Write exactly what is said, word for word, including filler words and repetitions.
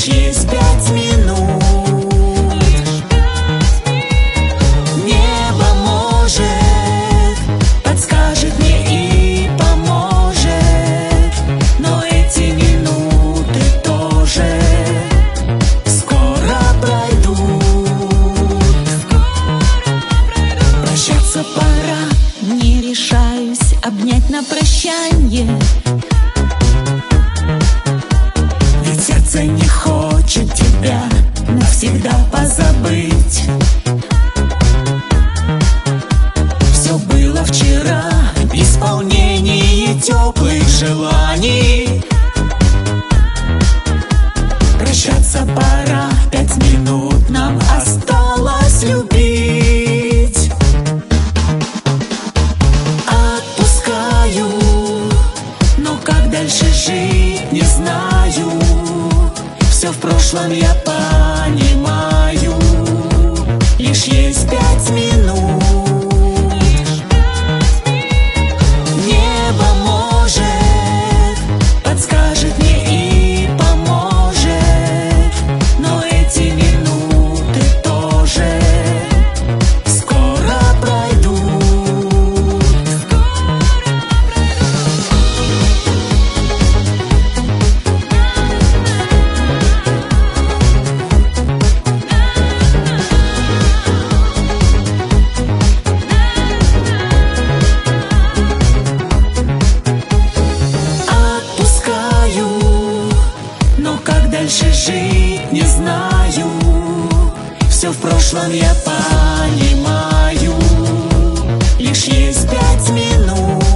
Лишь есть пять минут. Небо может, подскажет мне и поможет, но эти минуты тоже скоро пройдут. Прощаться пора, не решаюсь обнять на прощанье, ведь сердце не хочет тебя навсегда позабыть. Все было вчера, исполнение теплых желаний. Прощаться пора, пять минут нам осталось любить. Отпускаю, но как дальше жить, не знаю. Все в прошлом я понимаю. Лишь есть пять минут. Небо может, подскажет мне и поможет, но эти минуты тоже скоро пройдут. Но как дальше жить, не знаю. Все в прошлом я понимаю. Лишь есть пять минут.